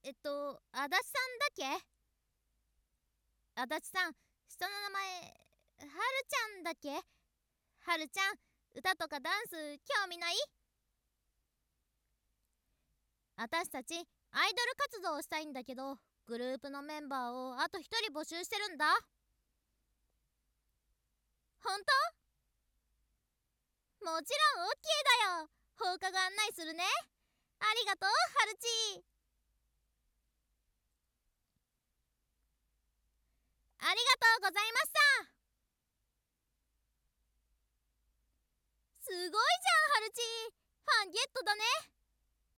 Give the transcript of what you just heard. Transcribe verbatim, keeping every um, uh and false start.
えっと足立さんだっけ？足立さん、下の名前はるちゃんだっけ？はるちゃん、歌とかダンス興味ない？私たちアイドル活動をしたいんだけど、グループのメンバーをあと一人募集してるんだ。ほんと？もちろん オーケー だよ。放課後案内するね。ありがとう、はるち。ありがとうございました。すごいじゃん、はるち。ファンゲットだね。